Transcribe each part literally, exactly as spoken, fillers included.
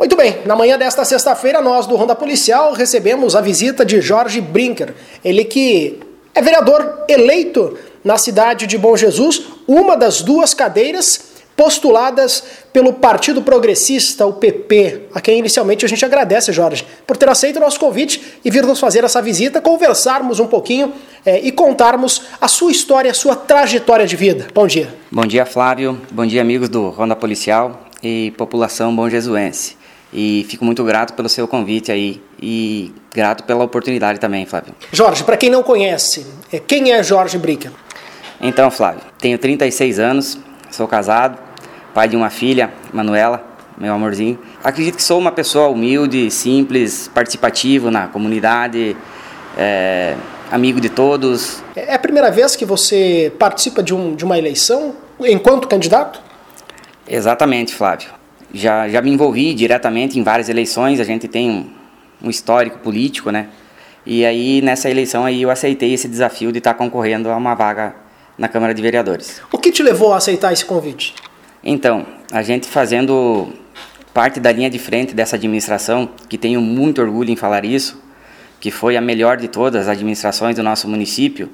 Muito bem, na manhã desta sexta-feira, nós do Ronda Policial recebemos a visita de Jorge Brinker, ele que é vereador eleito na cidade de Bom Jesus, uma das duas cadeiras postuladas pelo Partido Progressista, o P P, a quem inicialmente a gente agradece, Jorge, por ter aceito o nosso convite e vir nos fazer essa visita, conversarmos um pouquinho é, e contarmos a sua história, a sua trajetória de vida. Bom dia. Bom dia, Flávio. Bom dia, amigos do Ronda Policial e população bonjesuense. E fico muito grato pelo seu convite aí e grato pela oportunidade também, Flávio. Jorge, para quem não conhece, quem é Jorge Brinker? Então, Flávio, tenho trinta e seis anos, sou casado, pai de uma filha, Manuela, meu amorzinho. Acredito que sou uma pessoa humilde, simples, participativo na comunidade, é, amigo de todos. É a primeira vez que você participa de, um, de uma eleição enquanto candidato? Exatamente, Flávio. Já, já me envolvi diretamente em várias eleições, a gente tem um, um histórico político, né? E aí, nessa eleição aí, eu aceitei esse desafio de estar concorrendo a uma vaga na Câmara de Vereadores. O que te levou a aceitar esse convite? Então, a gente fazendo parte da linha de frente dessa administração, que tenho muito orgulho em falar isso, que foi a melhor de todas as administrações do nosso município,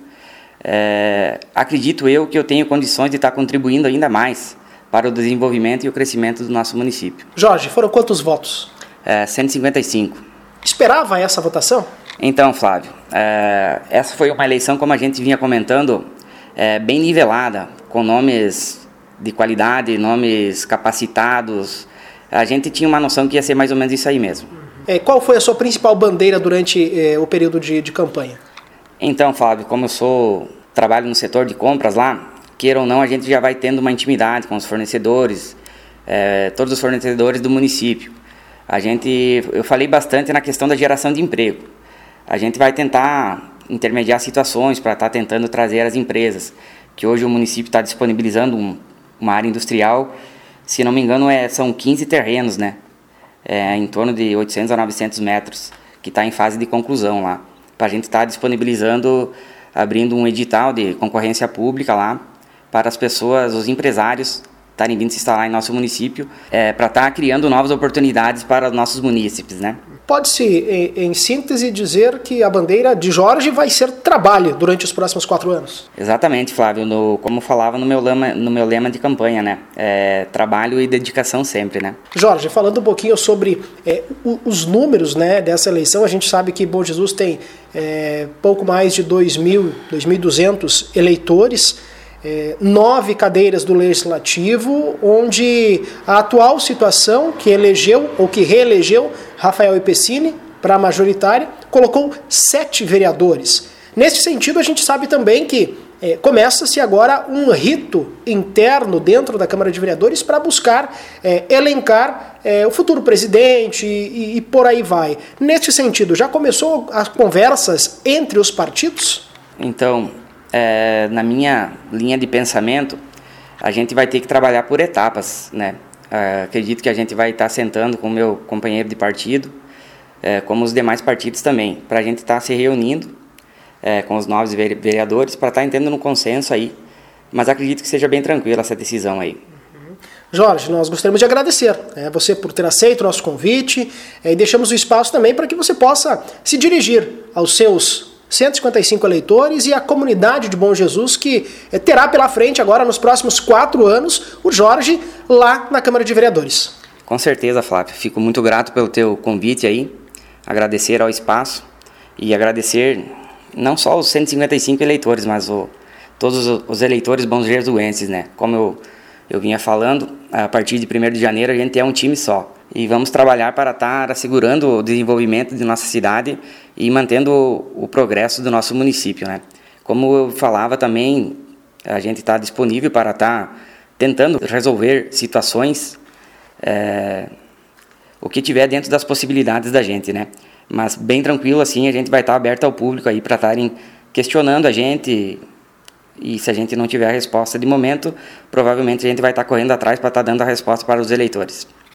é, acredito eu que eu tenho condições de estar contribuindo ainda mais para o desenvolvimento e o crescimento do nosso município. Jorge, foram quantos votos? É, cento e cinquenta e cinco. Esperava essa votação? Então, Flávio, é, essa foi uma eleição, como a gente vinha comentando, é, bem nivelada, com nomes de qualidade, nomes capacitados. A gente tinha uma noção que ia ser mais ou menos isso aí mesmo. É, qual foi a sua principal bandeira durante é, o período de, de campanha? Então, Flávio, como eu sou, trabalho no setor de compras lá, queira ou não, a gente já vai tendo uma intimidade com os fornecedores, é, todos os fornecedores do município. A gente, eu falei bastante na questão da geração de emprego. A gente vai tentar intermediar situações para estar tentando trazer as empresas, que hoje o município está disponibilizando um, uma área industrial, se não me engano é, são quinze terrenos, né? É, em torno de oitocentos a novecentos metros, que está em fase de conclusão lá, para a gente estar tá disponibilizando, abrindo um edital de concorrência pública lá, para as pessoas, os empresários estarem vindo se instalar em nosso município, é, para estar tá criando novas oportunidades para os nossos munícipes, né? Pode-se, em, em síntese, dizer que a bandeira de Jorge vai ser trabalho durante os próximos quatro anos? Exatamente, Flávio. No, como falava no meu, lema, no meu lema de campanha, né? É, trabalho e dedicação sempre, né? Jorge, falando um pouquinho sobre é, os números, né, dessa eleição, a gente sabe que Bom Jesus tem é, pouco mais de dois mil, dois mil e duzentos eleitores, É, nove cadeiras do Legislativo, onde a atual situação que elegeu ou que reelegeu Rafael Ipecini para a majoritária colocou sete vereadores. Nesse sentido, a gente sabe também que é, começa-se agora um rito interno dentro da Câmara de Vereadores para buscar é, elencar é, o futuro presidente e, e por aí vai. Nesse sentido, já começou as conversas entre os partidos? Então, É, na minha linha de pensamento, a gente vai ter que trabalhar por etapas, né? É, acredito que a gente vai estar sentando com o meu companheiro de partido, é, como os demais partidos também, para a gente estar se reunindo é, com os novos vereadores, para estar entrando no consenso aí, mas acredito que seja bem tranquila essa decisão aí. Jorge, nós gostaríamos de agradecer é, você por ter aceito o nosso convite é, e deixamos o espaço também para que você possa se dirigir aos seus cento e cinquenta e cinco eleitores e a comunidade de Bom Jesus que terá pela frente agora nos próximos quatro anos o Jorge lá na Câmara de Vereadores. Com certeza, Flávio. Fico muito grato pelo teu convite aí, agradecer ao espaço e agradecer não só os cento e cinquenta e cinco eleitores, mas o, todos os eleitores bonjesuenses, né? Como eu, eu vinha falando, a partir de primeiro de janeiro a gente é um time só. E vamos trabalhar para estar assegurando o desenvolvimento de nossa cidade e mantendo o, o progresso do nosso município, né? Como eu falava também, a gente está disponível para estar tentando resolver situações, é, o que tiver dentro das possibilidades da gente, né? Mas bem tranquilo assim, a gente vai estar aberto ao público aí para estarem questionando a gente. E se a gente não tiver a resposta de momento, provavelmente a gente vai estar correndo atrás para estar dando a resposta para os eleitores.